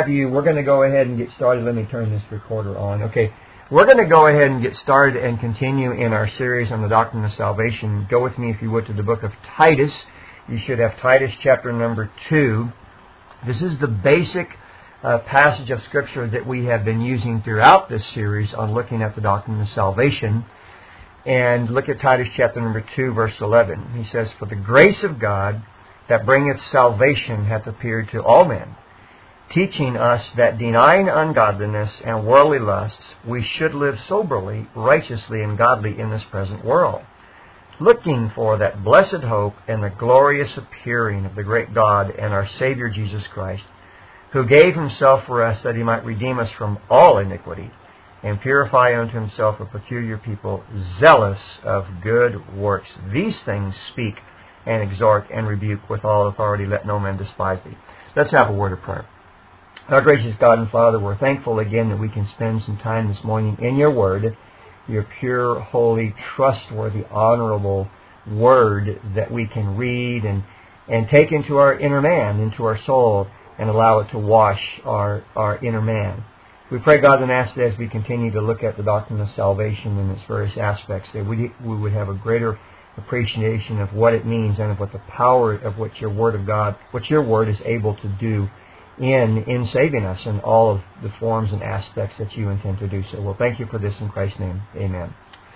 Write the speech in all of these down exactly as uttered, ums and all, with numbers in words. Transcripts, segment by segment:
have you, we're going to go ahead and get started. Let me turn this recorder on. Okay, we're going to go ahead and get started and continue in our series on the doctrine of salvation. Go with me, if you would, to the book of Titus. You should have Titus chapter number two. This is the basic uh, passage of Scripture that we have been using throughout this series on looking at the doctrine of salvation. And look at Titus chapter number two, verse eleven. He says, "For the grace of God that bringeth salvation hath appeared to all men, teaching us that denying ungodliness and worldly lusts, we should live soberly, righteously, and godly in this present world, looking for that blessed hope and the glorious appearing of the great God and our Savior Jesus Christ, who gave himself for us that he might redeem us from all iniquity, and purify unto himself a peculiar people, zealous of good works. These things speak and exhort and rebuke with all authority. Let no man despise thee." Let's have a word of prayer. Our gracious God and Father, we're thankful again that we can spend some time this morning in your word, your pure, holy, trustworthy, honorable word that we can read and, and take into our inner man, into our soul, and allow it to wash our, our inner man. We pray, God, and ask that as we continue to look at the doctrine of salvation in its various aspects, that we, we would have a greater appreciation of what it means and of what the power of what your Word of God, what your Word is able to do in in saving us in all of the forms and aspects that you intend to do so. Well, thank you for this in Christ's name. Amen.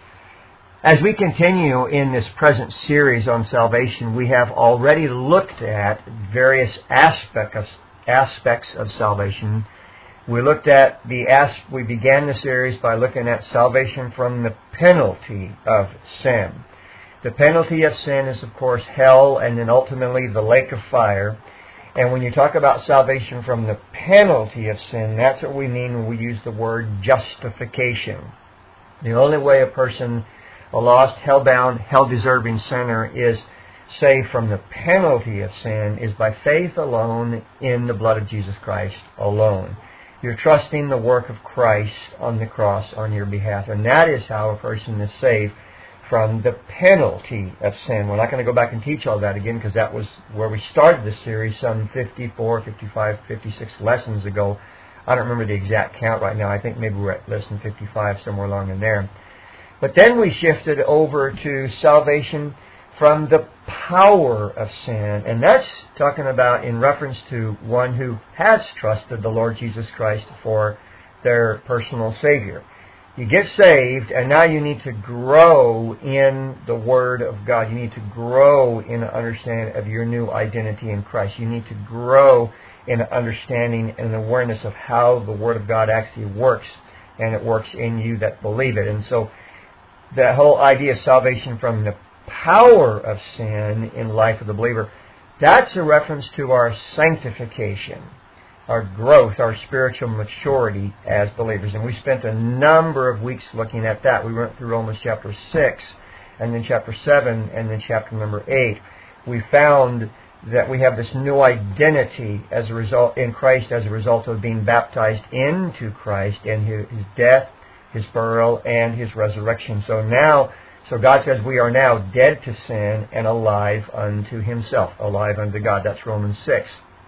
As we continue in this present series on salvation, we have already looked at various aspect of, aspects of salvation. We looked at the as we began the series by looking at salvation from the penalty of sin. The penalty of sin is, of course, hell and then ultimately the lake of fire. And when you talk about salvation from the penalty of sin, that's what we mean when we use the word justification. The only way a person, a lost, hell-bound, hell-deserving sinner, is saved from the penalty of sin is by faith alone in the blood of Jesus Christ alone. You're trusting the work of Christ on the cross on your behalf. And that is how a person is saved from the penalty of sin. We're not going to go back and teach all that again because that was where we started this series some fifty-four, fifty-five, fifty-six lessons ago. I don't remember the exact count right now. I think maybe we're at lesson fifty-five, somewhere along in there. But then we shifted over to salvation from the power of sin. And that's talking about in reference to one who has trusted the Lord Jesus Christ for their personal Savior. You get saved, and now you need to grow in the Word of God. You need to grow in an understanding of your new identity in Christ. You need to grow in an understanding and awareness of how the Word of God actually works, and it works in you that believe it. And so the whole idea of salvation from the power of sin in the life of the believer, that's a reference to our sanctification, our growth, our spiritual maturity as believers. And we spent a number of weeks looking at that. We went through Romans chapter six, and then chapter seven, and then chapter number eight. We found that we have this new identity as a result in Christ as a result of being baptized into Christ and his death, his burial, and his resurrection. So now, so God says we are now dead to sin and alive unto himself, alive unto God. That's Romans six.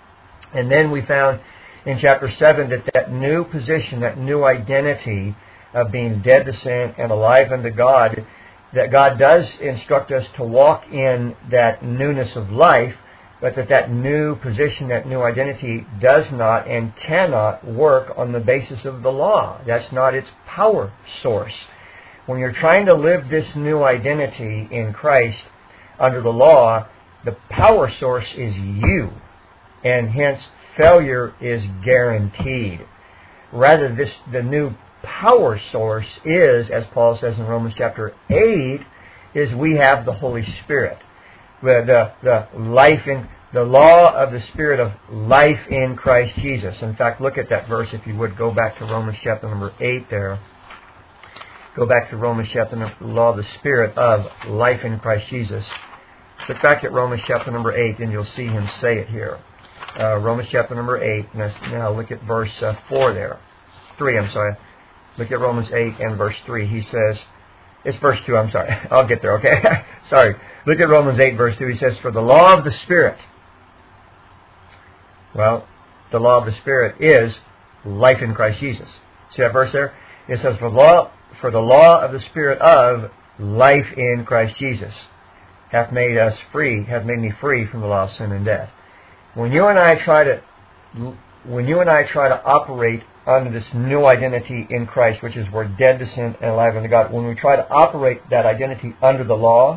And then we found in chapter seven that that new position, that new identity of being dead to sin and alive unto God, that God does instruct us to walk in that newness of life, but that that new position, that new identity does not and cannot work on the basis of the law. That's not its power source. When you're trying to live this new identity in Christ under the law, the power source is you. And hence, failure is guaranteed. Rather, this the new power source is, as Paul says in Romans chapter eight, is we have the Holy Spirit. The, the, the life in the law of the Spirit of life in Christ Jesus. In fact, look at that verse, if you would. Go back to Romans chapter number eight there. Go back to Romans chapter number, the law of the Spirit of life in Christ Jesus. Look back at Romans chapter number eight, and you'll see him say it here. Uh, Romans chapter number eight. Now look at verse uh, four there. three, I'm sorry. Look at Romans eight and verse three. He says, it's verse two, I'm sorry. I'll get there, okay? Sorry. Look at Romans eight, verse two. He says, "For the law of the Spirit." Well, the law of the Spirit is life in Christ Jesus. See that verse there? It says, for the law, for the law of the Spirit of life in Christ Jesus hath made us free, hath made me free from the law of sin and death. When you and I try to, when you and I try to operate under this new identity in Christ, which is we're dead to sin and alive unto God, when we try to operate that identity under the law,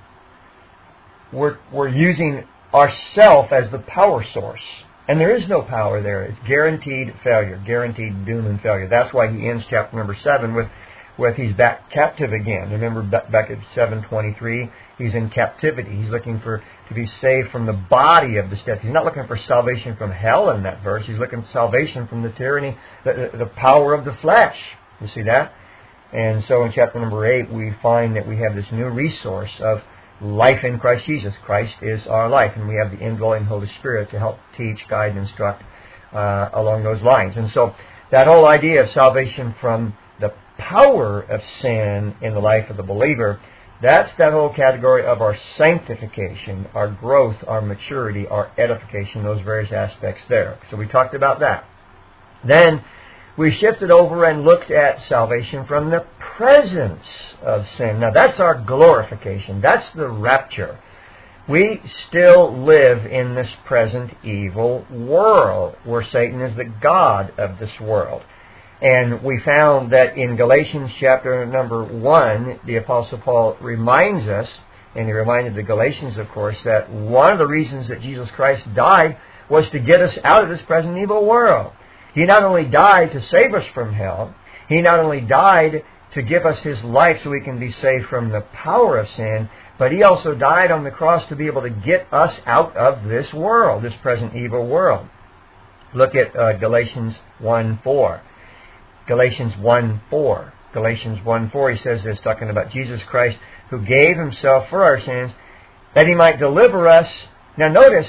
we're, we're using ourself as the power source. And there is no power there. It's guaranteed failure, guaranteed doom and failure. That's why he ends chapter number seven with, with he's back captive again. Remember back at seven twenty-three, he's in captivity. He's looking for to be saved from the body of this death. He's not looking for salvation from hell in that verse. He's looking for salvation from the tyranny, the, the, the power of the flesh. You see that? And so in chapter number eight, we find that we have this new resource of life in Christ Jesus. Christ is our life, and we have the indwelling Holy Spirit to help teach, guide, and instruct uh, along those lines. And so that whole idea of salvation from the power of sin in the life of the believer, that's that whole category of our sanctification, our growth, our maturity, our edification, those various aspects there. So we talked about that. Then we shifted over and looked at salvation from the presence of sin. Now that's our glorification. That's the rapture. We still live in this present evil world where Satan is the god of this world. And we found that in Galatians chapter number one, the Apostle Paul reminds us, and he reminded the Galatians, of course, that one of the reasons that Jesus Christ died was to get us out of this present evil world. He not only died to save us from hell, he not only died to give us his life so we can be saved from the power of sin, but he also died on the cross to be able to get us out of this world, this present evil world. Look at uh, Galatians one four. Galatians one four. Galatians one four, he says this, talking about Jesus Christ, who gave himself for our sins, that he might deliver us, now notice,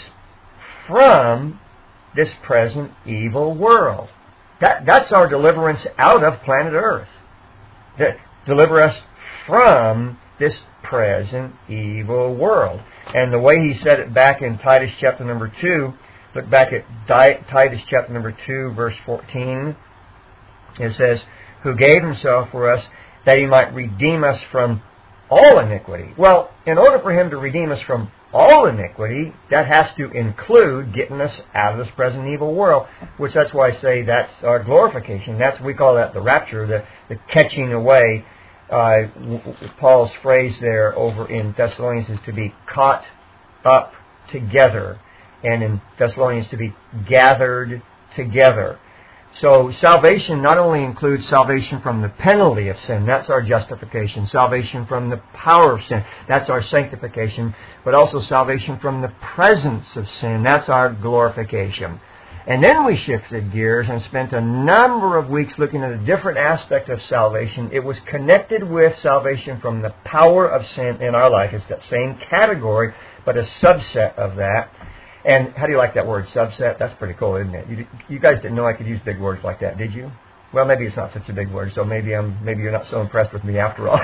from this present evil world. That, that's our deliverance out of planet Earth. That deliver us from this present evil world. And the way he said it back in Titus chapter number two, look back at Titus chapter number two, verse fourteen. It says, who gave himself for us that he might redeem us from all iniquity. Well, in order for him to redeem us from all iniquity, that has to include getting us out of this present evil world, which that's why I say that's our glorification. That's, we call that the rapture, the, the catching away. Uh, Paul's phrase there over in Thessalonians is to be caught up together, and in Thessalonians to be gathered together. So salvation not only includes salvation from the penalty of sin, that's our justification, salvation from the power of sin, that's our sanctification, but also salvation from the presence of sin, that's our glorification. And then we shifted gears and spent a number of weeks looking at a different aspect of salvation. It was connected with salvation from the power of sin in our life. It's that same category, but a subset of that. And how do you like that word, subset? That's pretty cool, isn't it? You, you guys didn't know I could use big words like that, did you? Well, maybe it's not such a big word, so maybe I'm maybe you're not so impressed with me after all.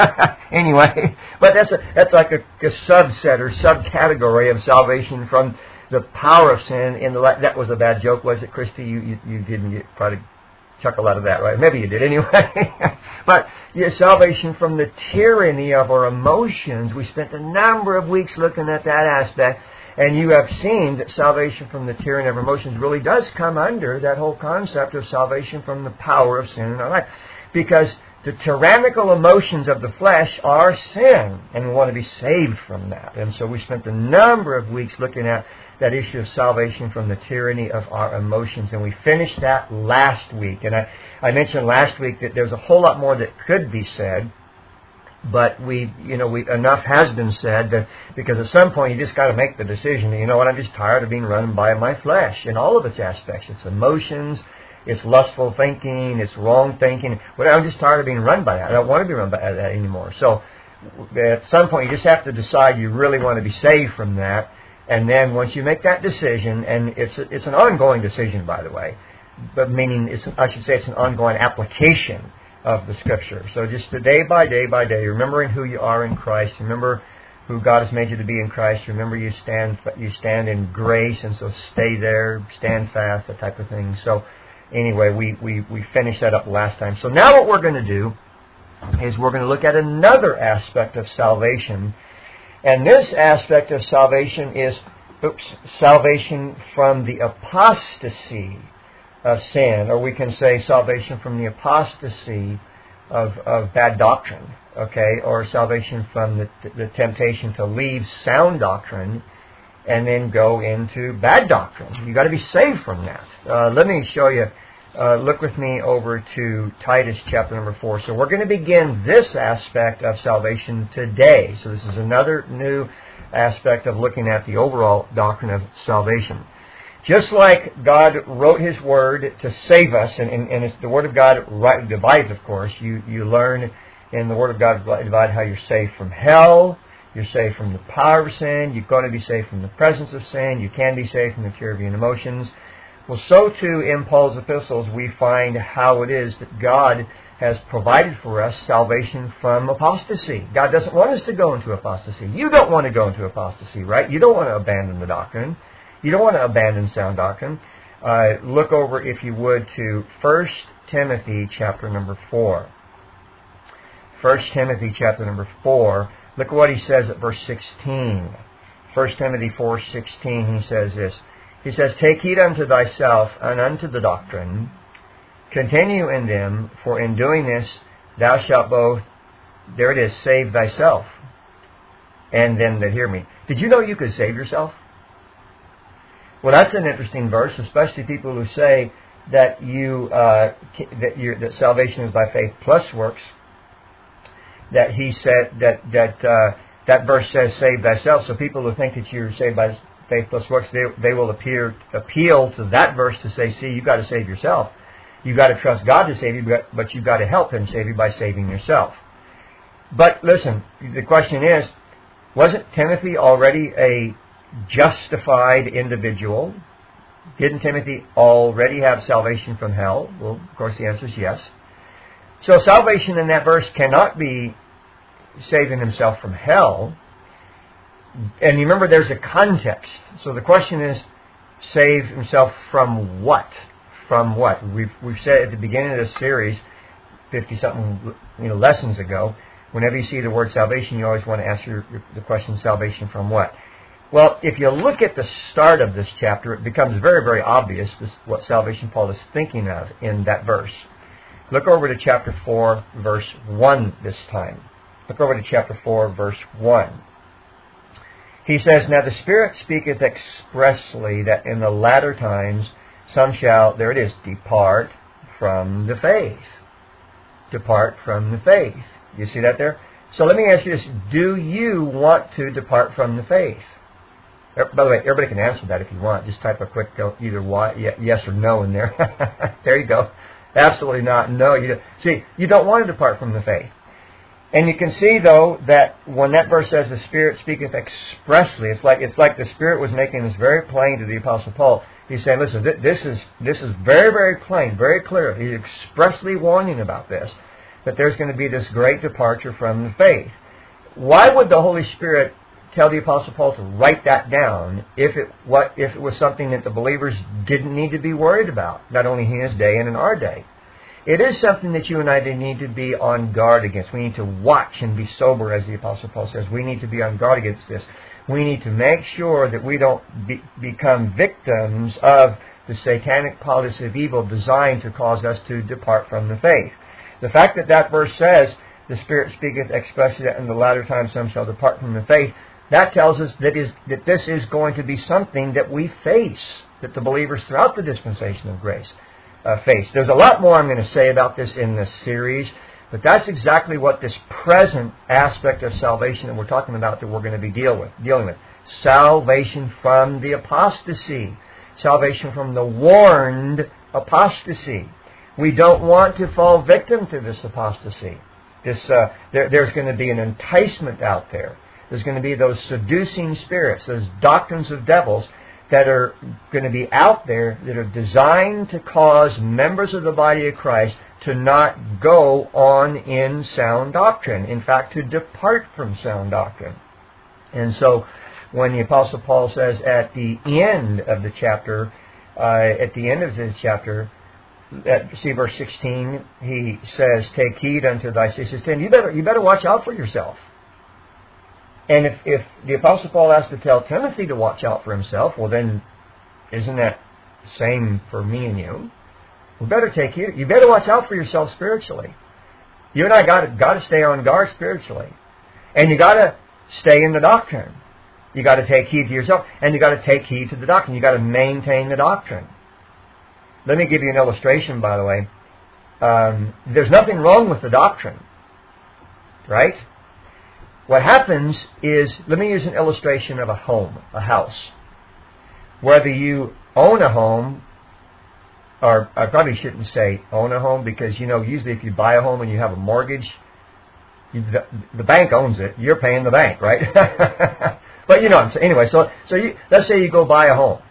Anyway, but that's a, that's like a, a subset or subcategory of salvation from the power of sin. In the that was a bad joke, was it, Christy? You you, you didn't get, probably chuckle out of that, right? Maybe you did anyway. But yeah, salvation from the tyranny of our emotions. We spent a number of weeks looking at that aspect. And you have seen that salvation from the tyranny of emotions really does come under that whole concept of salvation from the power of sin in our life. Because the tyrannical emotions of the flesh are sin, and we want to be saved from that. And so we spent a number of weeks looking at that issue of salvation from the tyranny of our emotions, and we finished that last week. And I, I mentioned last week that there's a whole lot more that could be said. But we, you know, we enough has been said that because at some point you just got to make the decision. You know what? I'm just tired of being run by my flesh in all of its aspects. Its emotions, its lustful thinking, its wrong thinking. But I'm just tired of being run by that. I don't want to be run by that anymore. So at some point you just have to decide you really want to be saved from that. And then once you make that decision, and it's a, it's an ongoing decision, by the way, but meaning it's I should say it's an ongoing application of the Scripture. So just day by day by day, remembering who you are in Christ, remember who God has made you to be in Christ. Remember, you stand you stand in grace, and so stay there, stand fast, that type of thing. So anyway, we, we, we finished that up last time. So now what we're going to do is we're going to look at another aspect of salvation. And this aspect of salvation is oops, salvation from the apostasy of sin, or we can say salvation from the apostasy of, of bad doctrine, okay, or salvation from the, the temptation to leave sound doctrine and then go into bad doctrine. You've got to be saved from that. Uh, let me show you. Uh, look with me over to Titus chapter number four. So we're going to begin this aspect of salvation today. So this is another new aspect of looking at the overall doctrine of salvation. Just like God wrote His Word to save us, and, and, and it's the Word of God right, divides, of course. You, you learn in the Word of God divide how you're saved from hell, you're saved from the power of sin, you're going to be saved from the presence of sin, you can be saved from the Cherubim emotions. Well, so too in Paul's epistles we find how it is that God has provided for us salvation from apostasy. God doesn't want us to go into apostasy. You don't want to go into apostasy, right? You don't want to abandon the doctrine. You don't want to abandon sound doctrine. Uh, look over, if you would, to First Timothy chapter number four. First Timothy chapter number four. Look at what he says at verse sixteen. First Timothy four sixteen, he says this. He says, "Take heed unto thyself and unto the doctrine. Continue in them, for in doing this thou shalt both," there it is, "save thyself and them that hear me." Did you know you could save yourself? Well, that's an interesting verse, especially people who say that you uh, that you that salvation is by faith plus works. That he said that that uh, that verse says, "Save thyself." So people who think that you're saved by faith plus works, they they will appear appeal to that verse to say, "See, you've got to save yourself. You've got to trust God to save you, but you've got to help Him save you by saving yourself." But listen, the question is, wasn't Timothy already a justified individual? Didn't Timothy already have salvation from hell? Well, of course, the answer is yes. So salvation in that verse cannot be saving himself from hell. And you remember there's a context. So the question is, save himself from what? From what? We've, we've said at the beginning of this series, fifty-something you know, lessons ago, whenever you see the word salvation, you always want to answer the question, salvation from what? Well, if you look at the start of this chapter, it becomes very, very obvious this, what salvation Paul is thinking of in that verse. Look over to chapter four, verse one this time. Look over to chapter four, verse one. He says, "Now the Spirit speaketh expressly that in the latter times some shall," there it is, "depart from the faith." Depart from the faith. You see that there? So let me ask you this. Do you want to depart from the faith? By the way, everybody can answer that if you want. Just type a quick either yes or no in there. There you go. Absolutely not. No, you don't. See, you don't want to depart from the faith. And you can see, though, that when that verse says the Spirit speaketh expressly, it's like it's like the Spirit was making this very plain to the Apostle Paul. He's saying, listen, th- this is this is very, very plain, very clear. He's expressly warning about this, that there's going to be this great departure from the faith. Why would the Holy Spirit tell the Apostle Paul to write that down if it what if it was something that the believers didn't need to be worried about, not only in his day and in our day? It is something that you and I need to be on guard against. We need to watch and be sober, as the Apostle Paul says. We need to be on guard against this. We need to make sure that we don't be, become victims of the satanic policy of evil designed to cause us to depart from the faith. The fact that that verse says, "The Spirit speaketh expressly that in the latter time some shall depart from the faith," that tells us that, is, that this is going to be something that we face, that the believers throughout the dispensation of grace uh, face. There's a lot more I'm going to say about this in this series, but that's exactly what this present aspect of salvation that we're talking about that we're going to be deal with, dealing with. Salvation from the apostasy. Salvation from the warned apostasy. We don't want to fall victim to this apostasy. This, uh, there, there's going to be an enticement out there. There's going to be those seducing spirits, those doctrines of devils that are going to be out there that are designed to cause members of the body of Christ to not go on in sound doctrine. In fact, to depart from sound doctrine. And so when the Apostle Paul says at the end of the chapter, uh, at the end of the chapter, at, see verse sixteen, he says, take heed unto thyself. He says, Tim, you better, you better watch out for yourself. And if, if the Apostle Paul has to tell Timothy to watch out for himself, well then, isn't that the same for me and you? We better take heed. You better watch out for yourself spiritually. You and I got got to stay on guard spiritually. And you got to stay in the doctrine. You got to take heed to yourself, and you got to take heed to the doctrine. You got to maintain the doctrine. Let me give you an illustration, by the way. Um, there's nothing wrong with the doctrine, right? What happens is, let me use an illustration of a home, a house. Whether you own a home, or I probably shouldn't say own a home, because, you know, usually if you buy a home and you have a mortgage, you, the, the bank owns it. You're paying the bank, right? But you know what I'm saying. Anyway, so, so you, let's say you go buy a home.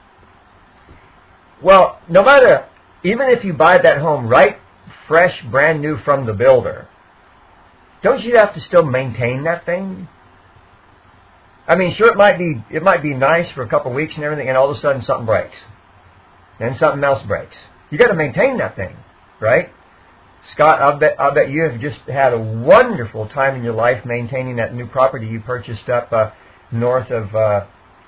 Well, no matter, even if you buy that home right, fresh, brand new from the builder, don't you have to still maintain that thing? I mean, sure, it might be it might be nice for a couple of weeks and everything, and all of a sudden something breaks. And something else breaks. You got to maintain that thing, right? Scott, I'll bet I'll bet you have just had a wonderful time in your life maintaining that new property you purchased up uh, north of uh,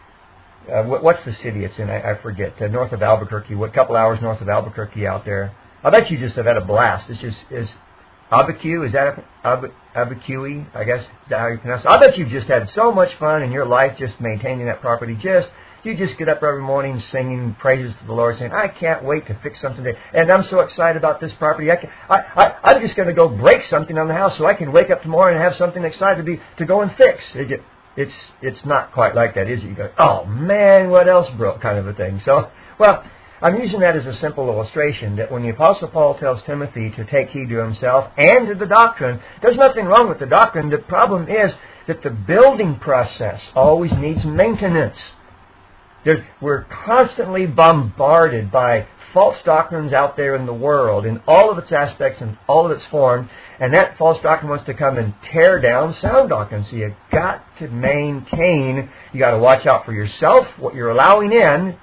uh, what's the city it's in? I, I forget. Uh, north of Albuquerque, what couple hours north of Albuquerque out there. I bet you just have had a blast. It's just is. Abiquiu, is that Ab- Abiquiu, I guess, is that how you pronounce it? I bet you've just had so much fun in your life just maintaining that property. Just, you just get up every morning singing praises to the Lord, saying, I can't wait to fix something today. And I'm so excited about this property. I can, I, I, I'm just going to go break something on the house so I can wake up tomorrow and have something excited to be to go and fix. It, it's, it's not quite like that, is it? You go, oh man, what else broke, kind of a thing. So, well, I'm using that as a simple illustration that when the Apostle Paul tells Timothy to take heed to himself and to the doctrine, there's nothing wrong with the doctrine. The problem is that the building process always needs maintenance. There's, we're constantly bombarded by false doctrines out there in the world in all of its aspects and all of its form, and that false doctrine wants to come and tear down sound doctrine. So you've got to maintain, you've got to watch out for yourself, what you're allowing in.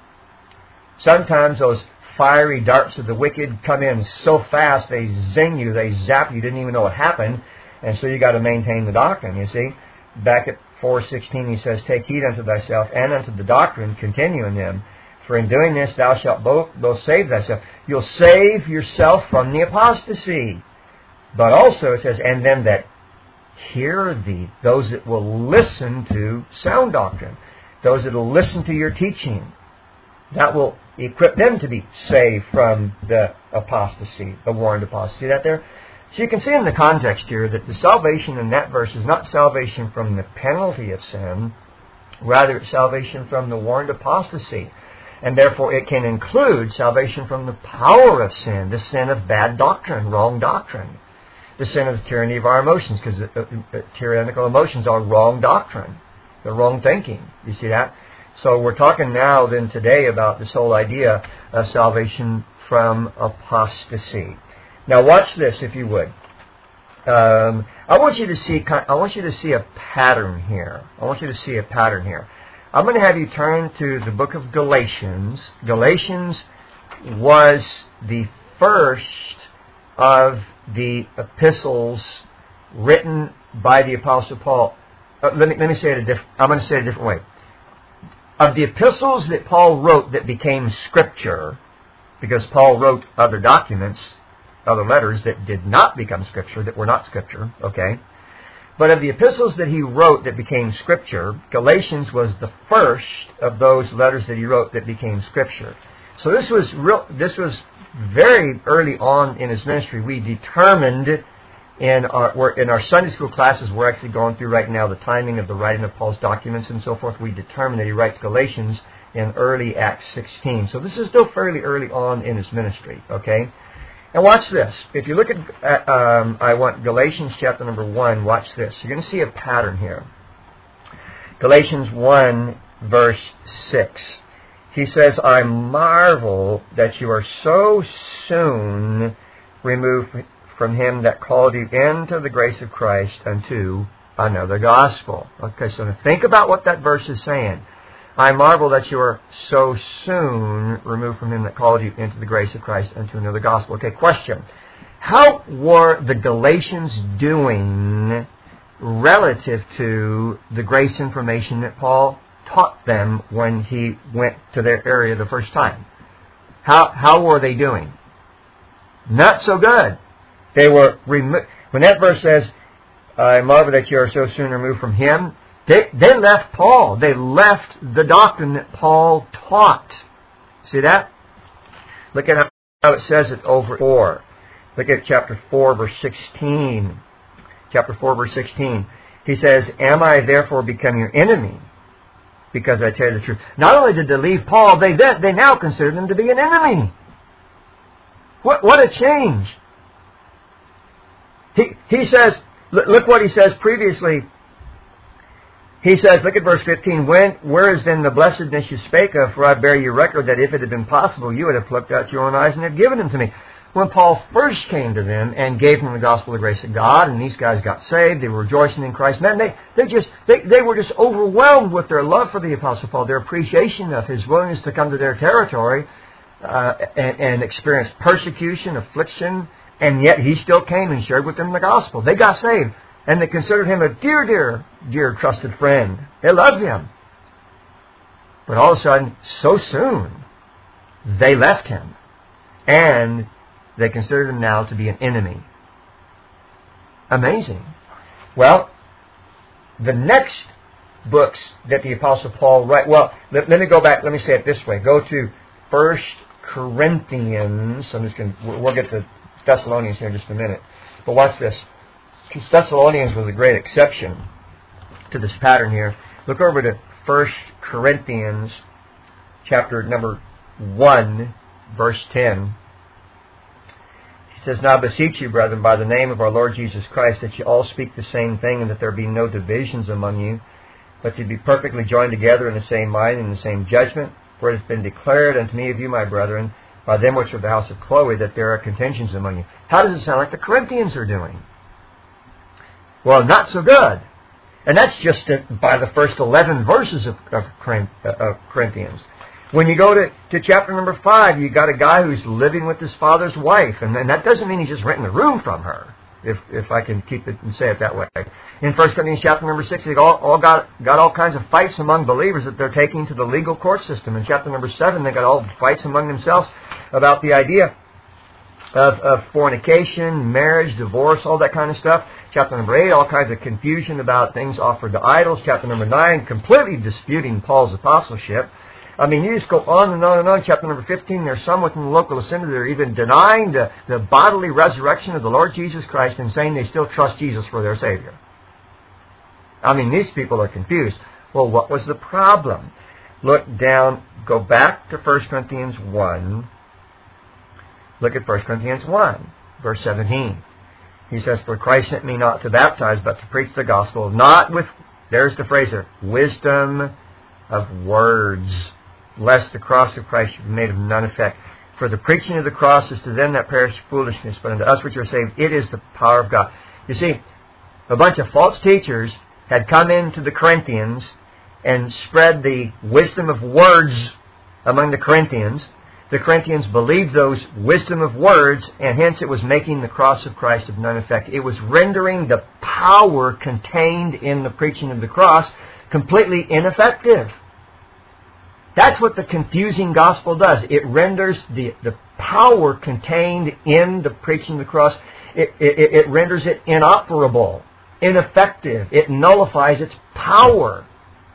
Sometimes those fiery darts of the wicked come in so fast, they zing you, they zap you, you didn't even know what happened. And so you got to maintain the doctrine, you see. Back at four sixteen he says, take heed unto thyself and unto the doctrine, continue in them. For in doing this thou shalt both, both save thyself. You'll save yourself from the apostasy. But also it says, and them that hear thee, those that will listen to sound doctrine, those that will listen to your teaching. That will equip them to be saved from the apostasy, the warned apostasy. See that there? So you can see in the context here that the salvation in that verse is not salvation from the penalty of sin, rather it's salvation from the warned apostasy. And therefore it can include salvation from the power of sin, the sin of bad doctrine, wrong doctrine, the sin of the tyranny of our emotions, because the, the, the tyrannical emotions are wrong doctrine, the wrong thinking. You see that? So we're talking now then today about this whole idea of salvation from apostasy. Now watch this, if you would. Um, I want you to see. I want you to see a pattern here. I want you to see a pattern here. I'm going to have you turn to the book of Galatians. Galatians was the first of the epistles written by the Apostle Paul. Uh, let me let me say it a different. I'm going to say it a different way. Of the epistles that Paul wrote that became Scripture, because Paul wrote other documents, other letters that did not become Scripture, that were not Scripture, okay? But of the epistles that he wrote that became Scripture, Galatians was the first of those letters that he wrote that became Scripture. So this was real. This was very early on in his ministry. We determined in our we're, in our Sunday school classes we're actually going through right now the timing of the writing of Paul's documents and so forth. We determined that he writes Galatians in early Acts sixteen. So this is still fairly early on in his ministry, okay? And watch this. If you look at, um, I want Galatians chapter number one, watch this. You're going to see a pattern here. Galatians one, verse six. He says, I marvel that you are so soon removed from him that called you into the grace of Christ unto another gospel. Okay, so now think about what that verse is saying. I marvel that you are so soon removed from him that called you into the grace of Christ unto another gospel. Okay, question. How were the Galatians doing relative to the grace information that Paul taught them when he went to their area the first time? How how were they doing? Not so good. They were remo- when that verse says, I marvel that you are so soon removed from him, they, they left Paul. They left the doctrine that Paul taught. See that? Look at how it says it over four. Look at chapter four, verse sixteen. Chapter four, verse sixteen. He says, am I therefore become your enemy? Because I tell you the truth. Not only did they leave Paul, they they now consider him to be an enemy. What what a change. He he says, look what he says previously. He says, look at verse fifteen, when, where is then the blessedness you spake of? For I bear you record that if it had been possible, you would have plucked out your own eyes and have given them to me. When Paul first came to them and gave them the gospel of the grace of God, and these guys got saved, they were rejoicing in Christ. Man, they, they just they, they were just overwhelmed with their love for the Apostle Paul, their appreciation of his willingness to come to their territory uh, and, and experience persecution, affliction, and yet he still came and shared with them the gospel. They got saved, and they considered him a dear, dear, dear trusted friend. They loved him. But all of a sudden, so soon, they left him, and they considered him now to be an enemy. Amazing. Well, the next books that the Apostle Paul wrote, well, let, let me go back, let me say it this way. Go to First Corinthians. I'm just going to, we'll get to Thessalonians here in just a minute. But watch this. Because Thessalonians was a great exception to this pattern here. Look over to First Corinthians chapter number one, verse ten. He says, now beseech you, brethren, by the name of our Lord Jesus Christ, that you all speak the same thing, and that there be no divisions among you, but to be perfectly joined together in the same mind and the same judgment. For it has been declared unto me of you, my brethren, by them which are of the house of Chloe, that there are contentions among you. How does it sound like the Corinthians are doing? Well, not so good. And that's just by the first eleven verses of, of, of Corinthians. When you go to, to chapter number five, you got a guy who's living with his father's wife. And, and that doesn't mean he's just renting a room from her, if if I can keep it and say it that way. In First Corinthians chapter number six, they all, all got, got all kinds of fights among believers that they're taking to the legal court system. In chapter number seven, they got all fights among themselves about the idea of, of fornication, marriage, divorce, all that kind of stuff. Chapter number eight, all kinds of confusion about things offered to idols. Chapter number nine, completely disputing Paul's apostleship. I mean, you just go on and on and on. Chapter number fifteen, there's some within the local assembly that are even denying the, the bodily resurrection of the Lord Jesus Christ and saying they still trust Jesus for their Savior. I mean, these people are confused. Well, what was the problem? Look down, go back to First Corinthians one. Look at First Corinthians one, verse seventeen. He says, for Christ sent me not to baptize, but to preach the gospel, not with, there's the phrase there, wisdom of words, lest the cross of Christ should be made of none effect. For the preaching of the cross is to them that perish foolishness, but unto us which are saved, it is the power of God. You see, a bunch of false teachers had come into the Corinthians and spread the wisdom of words among the Corinthians. The Corinthians believed those wisdom of words, and hence it was making the cross of Christ of none effect. It was rendering the power contained in the preaching of the cross completely ineffective. That's what the confusing gospel does. It renders the, the power contained in the preaching of the cross, it, it, it renders it inoperable, ineffective. It nullifies its power.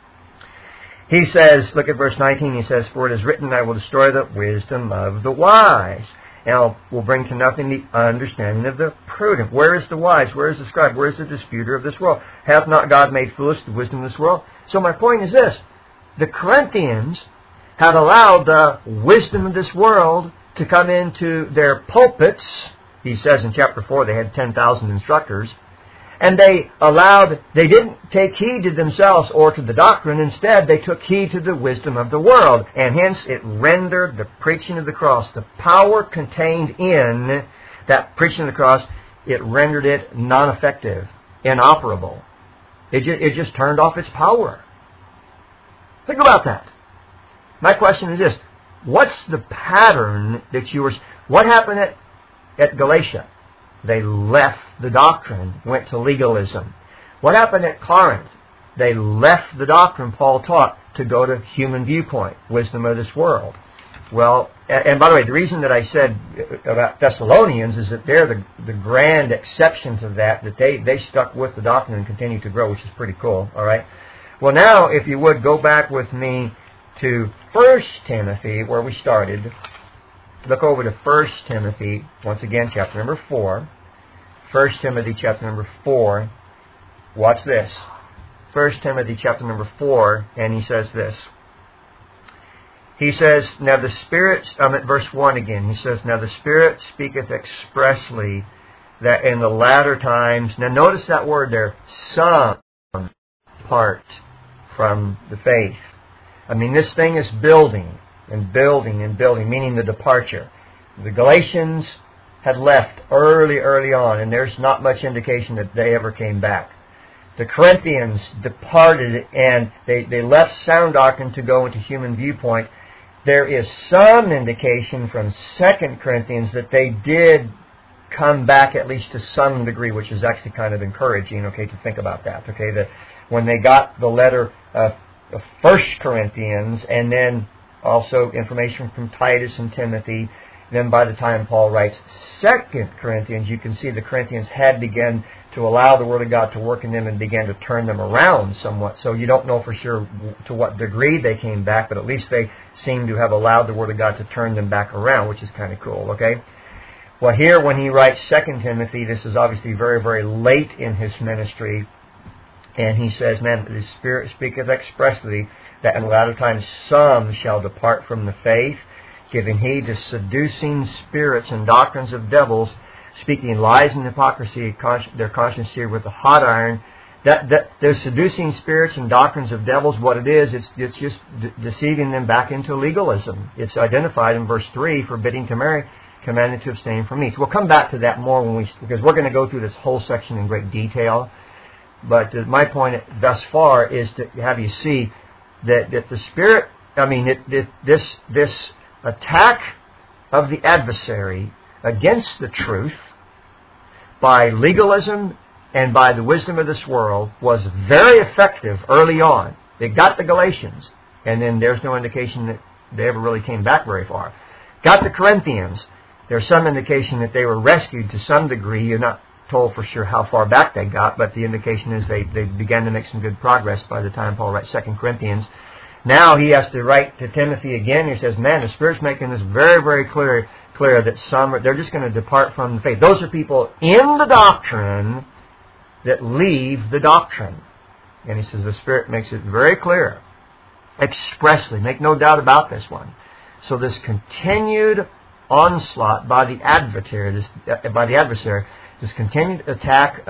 He says, look at verse nineteen, he says, for it is written, I will destroy the wisdom of the wise, and I will bring to nothing the understanding of the prudent. Where is the wise? Where is the scribe? Where is the disputer of this world? Hath not God made foolish the wisdom of this world? So my point is this. The Corinthians had allowed the wisdom of this world to come into their pulpits. He says in chapter four they had ten thousand instructors. And they allowed, they didn't take heed to themselves or to the doctrine. Instead, they took heed to the wisdom of the world. And hence, it rendered the preaching of the cross, the power contained in that preaching of the cross, it rendered it non-effective, inoperable. It just, it just turned off its power. Think about that. My question is this. What's the pattern that you were... What happened at, at Galatia? They left the doctrine, went to legalism. What happened at Corinth? They left the doctrine Paul taught to go to human viewpoint, wisdom of this world. Well, and by the way, the reason that I said about Thessalonians is that they're the, the grand exception to that, that they, they stuck with the doctrine and continued to grow, which is pretty cool, all right? Well, now, if you would, go back with me to First Timothy, where we started. Look over to First Timothy, once again, chapter number four. First Timothy, chapter number four. Watch this. First Timothy, chapter number four, and he says this. He says, now the Spirit, I'm at verse one again. He says, now the Spirit speaketh expressly that in the latter times, now notice that word there, some part from the faith. I mean, this thing is building and building and building, meaning the departure. The Galatians had left early, early on, and there's not much indication that they ever came back. The Corinthians departed, and they, they left sound doctrine to go into human viewpoint. There is some indication from Second Corinthians that they did come back at least to some degree, which is actually kind of encouraging, okay, to think about that. Okay, that when they got the letter of First Corinthians, and then also information from Titus and Timothy, then by the time Paul writes Second Corinthians, you can see the Corinthians had begun to allow the Word of God to work in them and began to turn them around somewhat. So you don't know for sure to what degree they came back, but at least they seem to have allowed the Word of God to turn them back around, which is kind of cool, okay? Well, here when he writes Second Timothy, this is obviously very, very late in his ministry, and he says, man, the Spirit speaketh expressly that in the latter times some shall depart from the faith, giving heed to seducing spirits and doctrines of devils, speaking lies and hypocrisy, their conscience seared with a hot iron. That, that those seducing spirits and doctrines of devils, what it is, it's, it's just de- deceiving them back into legalism. It's identified in verse three, forbidding to marry, commanded to abstain from meats. We'll come back to that more when we, because we're going to go through this whole section in great detail. But uh, my point thus far is to have you see that, that the Spirit, I mean, it, it, this this attack of the adversary against the truth by legalism and by the wisdom of this world was very effective early on. They got the Galatians, and then there's no indication that they ever really came back very far. Got the Corinthians. There's some indication that they were rescued to some degree. You're not told for sure how far back they got, but the indication is they, they began to make some good progress by the time Paul writes Second Corinthians. Now he has to write to Timothy again. He says, man, the Spirit's making this very, very clear clear that some, they're just going to depart from the faith. Those are people in the doctrine that leave the doctrine. And he says the Spirit makes it very clear, expressly, make no doubt about this one. So this continued onslaught by the adversary, this, uh, by the adversary, this continued attack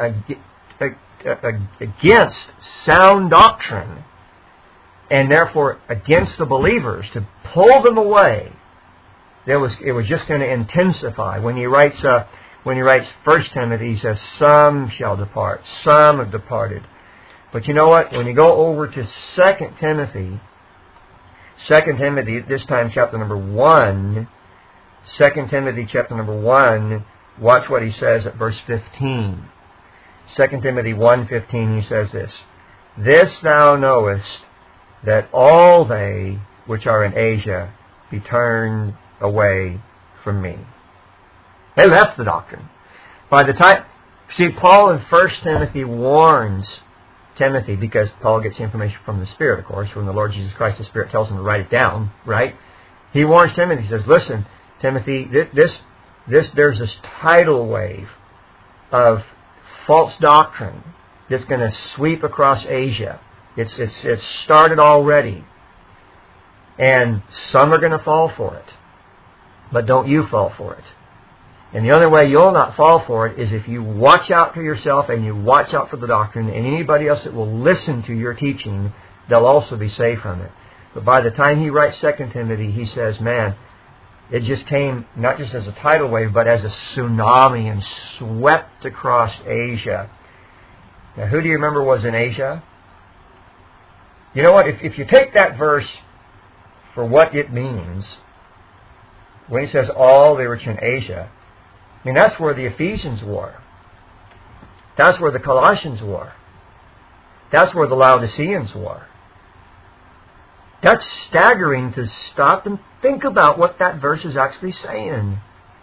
against sound doctrine, and therefore against the believers, to pull them away. There was it was just going to intensify. When he writes uh, when he writes First Timothy, he says, "Some shall depart, some have departed." But you know what? When you go over to Second Timothy, Second Timothy, this time chapter number one, Second Timothy chapter number one. Watch what he says at verse fifteen. Second Timothy one fifteen, he says this, "This thou knowest, that all they which are in Asia be turned away from me." They left the doctrine. By the time, see, Paul in First Timothy warns Timothy, because Paul gets the information from the Spirit, of course, from the Lord Jesus Christ. The Spirit tells him to write it down, right? He warns Timothy, he says, listen, Timothy, this, this This there's this tidal wave of false doctrine that's going to sweep across Asia. It's it's it's started already, and some are going to fall for it, but don't you fall for it. And the only way you'll not fall for it is if you watch out for yourself and you watch out for the doctrine, and anybody else that will listen to your teaching, they'll also be saved from it. But by the time he writes Second Timothy, he says, man, it just came not just as a tidal wave, but as a tsunami and swept across Asia. Now, who do you remember was in Asia? You know what? If, if you take that verse for what it means, when he says all they which are in Asia, I mean, that's where the Ephesians were. That's where the Colossians were. That's where the Laodiceans were. That's staggering to stop and think about what that verse is actually saying.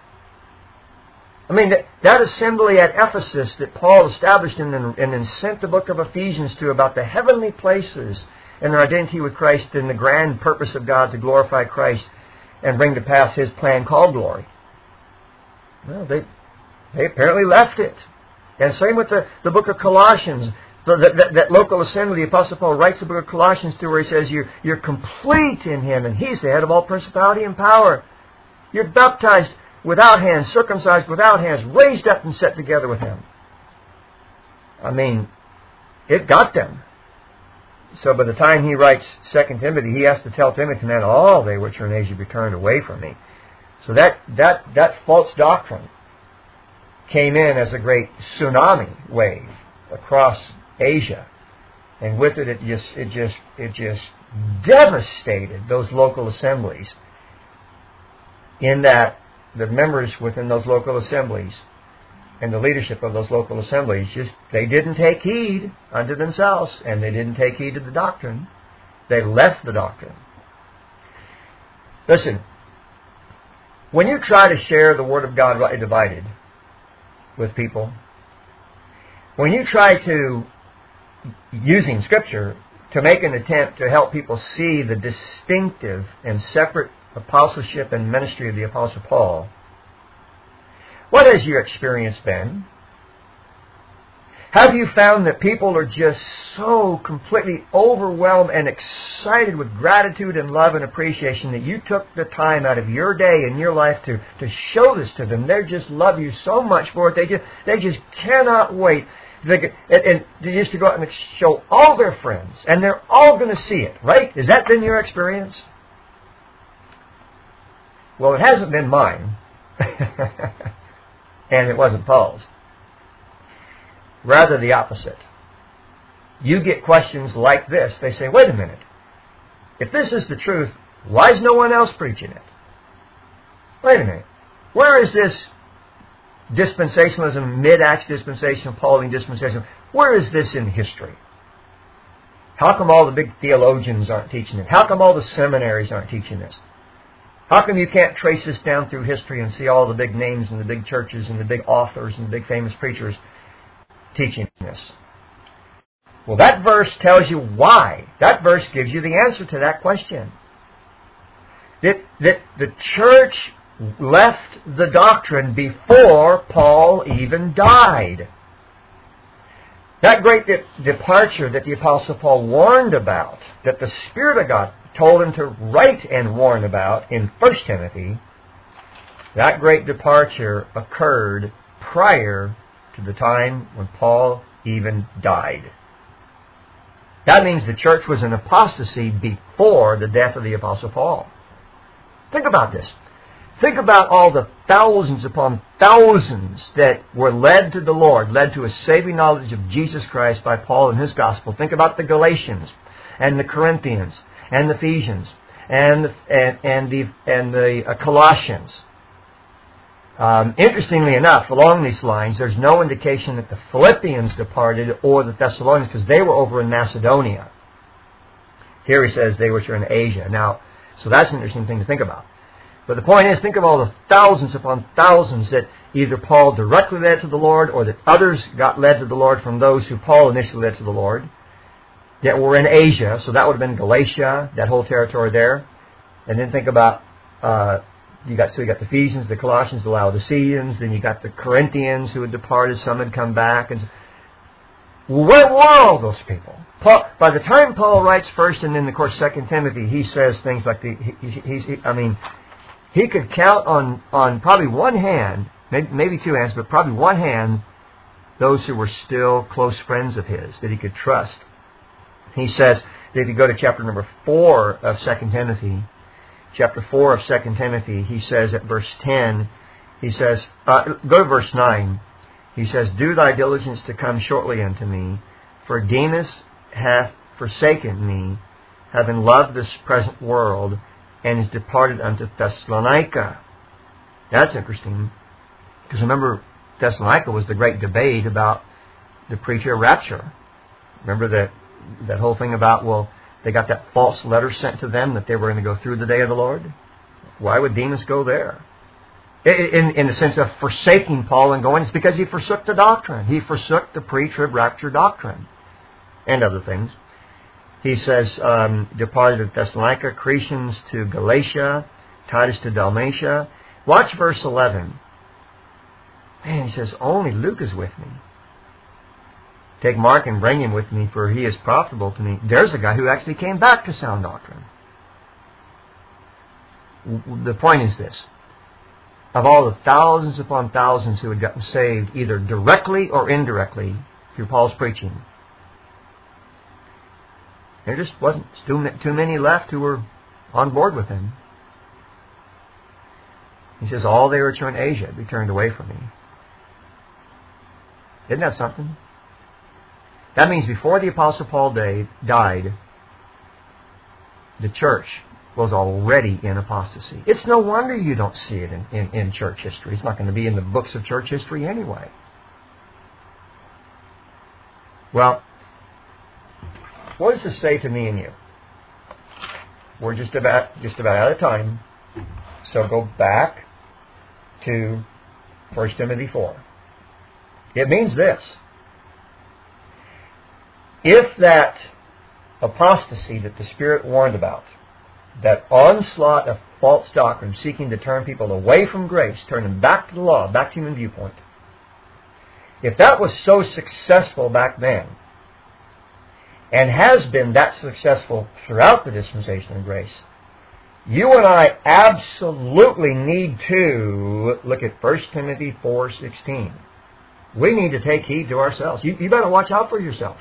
I mean, that, that assembly at Ephesus that Paul established and then, and then sent the book of Ephesians to about the heavenly places and their identity with Christ and the grand purpose of God to glorify Christ and bring to pass His plan called glory. Well, they, they apparently left it. And same with the, the book of Colossians. The, that, that local assembly, the Apostle Paul writes the book of Colossians to where he says, you're, you're complete in Him, and He's the head of all principality and power. You're baptized without hands, circumcised without hands, raised up and set together with Him. I mean, it got them. So by the time he writes Second Timothy, he has to tell Timothy, man, all they which are in Asia be turned away from me. So that, that, that false doctrine came in as a great tsunami wave across Asia, and with it, it just, it just, it just devastated those local assemblies. In that, the members within those local assemblies and the leadership of those local assemblies just they didn't take heed unto themselves, and they didn't take heed to the doctrine. They left the doctrine. Listen, when you try to share the Word of God rightly divided with people, when you try to, using Scripture, to make an attempt to help people see the distinctive and separate apostleship and ministry of the Apostle Paul, what has your experience been? Have you found that people are just so completely overwhelmed and excited with gratitude and love and appreciation that you took the time out of your day and your life to, to show this to them? They just love you so much for it. They just, they just cannot wait. They, and, and they used to go out and show all their friends, and they're all going to see it, right? Has that been your experience? Well, it hasn't been mine. And it wasn't Paul's. Rather the opposite. You get questions like this. They say, wait a minute. If this is the truth, why is no one else preaching it? Wait a minute. Where is this dispensationalism, mid-Acts dispensation, Pauline dispensation? Where is this in history? How come all the big theologians aren't teaching it? How come all the seminaries aren't teaching this? How come you can't trace this down through history and see all the big names and the big churches and the big authors and the big famous preachers teaching this? Well, that verse tells you why. That verse gives you the answer to that question. That, that the church left the doctrine before Paul even died. That great de- departure that the Apostle Paul warned about, that the Spirit of God told him to write and warn about in First Timothy, that great departure occurred prior to the time when Paul even died. That means the church was in apostasy before the death of the Apostle Paul. Think about this. Think about all the thousands upon thousands that were led to the Lord, led to a saving knowledge of Jesus Christ by Paul and his gospel. Think about the Galatians and the Corinthians and the Ephesians and the, and, and the, and the uh, Colossians. Um, interestingly enough, along these lines, there's no indication that the Philippians departed or the Thessalonians, because they were over in Macedonia. Here he says they which are in Asia. Now, so that's an interesting thing to think about. But the point is, think of all the thousands upon thousands that either Paul directly led to the Lord or that others got led to the Lord from those who Paul initially led to the Lord that were in Asia. So that would have been Galatia, that whole territory there. And then think about, uh, you got so you got the Ephesians, the Colossians, the Laodiceans, then you got the Corinthians who had departed, some had come back. And where were all those people? Paul, by the time Paul writes First and then, of course, Second Timothy, he says things like, the, he, he, he's, he, I mean, he could count on, on probably one hand, maybe, maybe two hands, but probably one hand, those who were still close friends of his, that he could trust. He says that if you go to chapter number four of Second Timothy, chapter four of Second Timothy, he says at verse ten, he says, uh, go to verse nine, he says, do thy diligence to come shortly unto me, For Demas hath forsaken me, having loved this present world, and is departed unto Thessalonica. That's interesting. Because remember, Thessalonica was the great debate about the preacher rapture. Remember that that whole thing about, well, they got that false letter sent to them that they were going to go through the day of the Lord? Why would Demas go there? In, in the sense of forsaking Paul and going, it's because he forsook the doctrine. He forsook the pre-trib rapture doctrine and other things. He says, um, departed to Thessalonica, Crescens to Galatia, Titus to Dalmatia. Watch verse eleven. Man, he says, only Luke is with me. Take Mark and bring him with me, for he is profitable to me. There's a guy who actually came back to sound doctrine. The point is this. Of all the thousands upon thousands who had gotten saved, either directly or indirectly, through Paul's preaching, there just wasn't too many left who were on board with him. He says, all they returned to Asia be turned away from me. Isn't that something? That means before the Apostle Paul day, died, the church was already in apostasy. It's no wonder you don't see it in, in, in church history. It's not going to be in the books of church history anyway. Well, what does this say to me and you? We're just about just about out of time, so go back to First Timothy four. It means this. If that apostasy that the Spirit warned about, that onslaught of false doctrine seeking to turn people away from grace, turn them back to the law, back to human viewpoint, if that was so successful back then, and has been that successful throughout the dispensation of grace, you and I absolutely need to look at First Timothy four sixteen. We need to take heed to ourselves. You, you better watch out for yourself.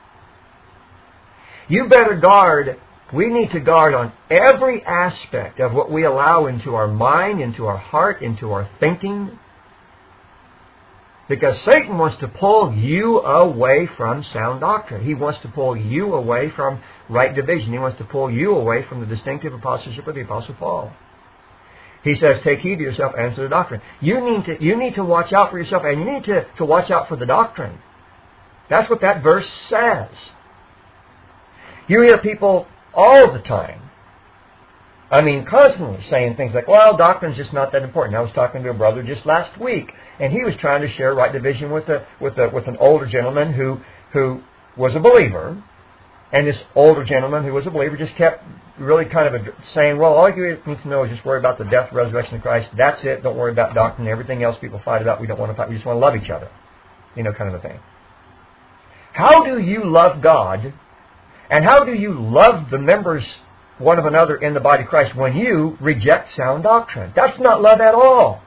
You better guard. We need to guard on every aspect of what we allow into our mind, into our heart, into our thinking. Because Satan wants to pull you away from sound doctrine. He wants to pull you away from right division. He wants to pull you away from the distinctive apostleship of the Apostle Paul. He says, take heed to yourself and to the doctrine. You need to, you need to watch out for yourself, and you need to, to watch out for the doctrine. That's what that verse says. You hear people all the time, I mean, constantly saying things like, well, doctrine's just not that important. I was talking to a brother just last week, and he was trying to share right division with a with a with an older gentleman who who was a believer, and this older gentleman who was a believer just kept really kind of saying, well, all you need to know is just worry about the death, resurrection of Christ. That's it. Don't worry about doctrine. Everything else people fight about, we don't want to fight. We just want to love each other. You know, kind of a thing. How do you love God, and how do you love the members one of another in the body of Christ when you reject sound doctrine? That's not love at all.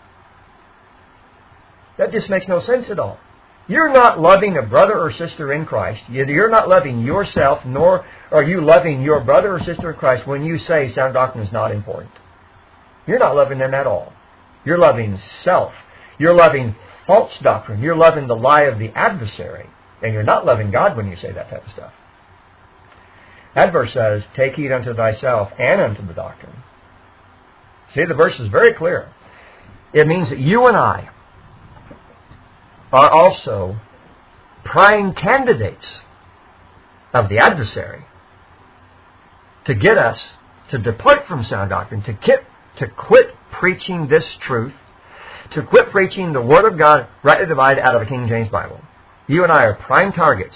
That just makes no sense at all. You're not loving a brother or sister in Christ. You're not loving yourself, nor are you loving your brother or sister in Christ when you say sound doctrine is not important. You're not loving them at all. You're loving self. You're loving false doctrine. You're loving the lie of the adversary. And you're not loving God when you say that type of stuff. That verse says, take heed unto thyself and unto the doctrine. See, the verse is very clear. It means that you and I are also prime candidates of the adversary to get us to depart from sound doctrine, to get, to quit preaching this truth, to quit preaching the Word of God rightly divided out of the King James Bible. You and I are prime targets.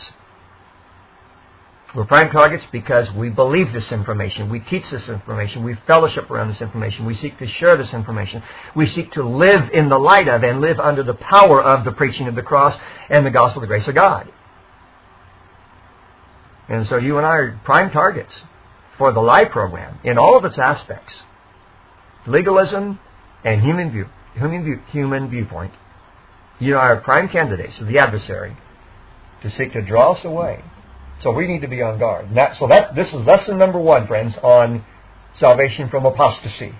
We're prime targets because we believe this information. We teach this information. We fellowship around this information. We seek to share this information. We seek to live in the light of and live under the power of the preaching of the cross and the gospel of the grace of God. And so you and I are prime targets for the lie program in all of its aspects. Legalism and human view, human, view, human viewpoint. You and I are prime candidates of the adversary to seek to draw us away. So we need to be on guard. And that, so that, this is lesson number one, friends, on salvation from apostasy.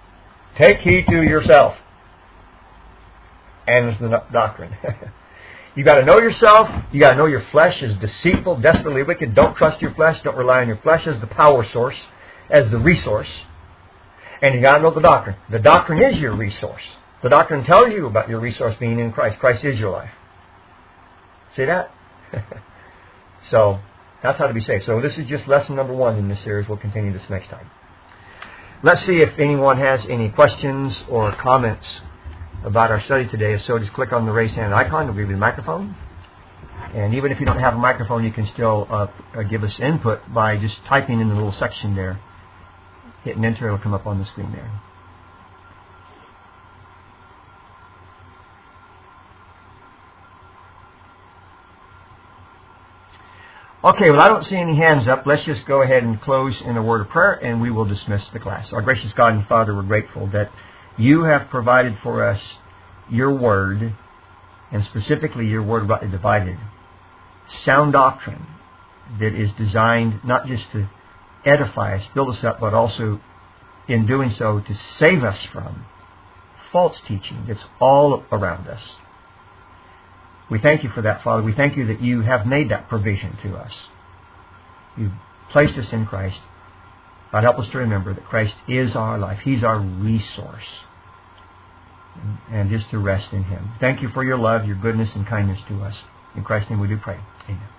Take heed to yourself and the doctrine. You got to know yourself. You got to know your flesh is deceitful, desperately wicked. Don't trust your flesh. Don't rely on your flesh as the power source, as the resource. And you got to know the doctrine. The doctrine is your resource. The doctrine tells you about your resource being in Christ. Christ is your life. See that? So, that's how to be saved. So this is just lesson number one in this series. We'll continue this next time. Let's see if anyone has any questions or comments about our study today. If so, just click on the raise hand icon. We'll give you the microphone. And even if you don't have a microphone, you can still uh, give us input by just typing in the little section there. Hitting enter, it'll come up on the screen there. Okay, well, I don't see any hands up. Let's just go ahead and close in a word of prayer, and we will dismiss the class. Our gracious God and Father, we're grateful that you have provided for us your word, and specifically your word rightly divided. Sound doctrine that is designed not just to edify us, build us up, but also in doing so to save us from false teaching that's all around us. We thank you for that, Father. We thank you that you have made that provision to us. You've placed us in Christ. God, help us to remember that Christ is our life. He's our resource. And just to rest in Him. Thank you for your love, your goodness, and kindness to us. In Christ's name we do pray. Amen.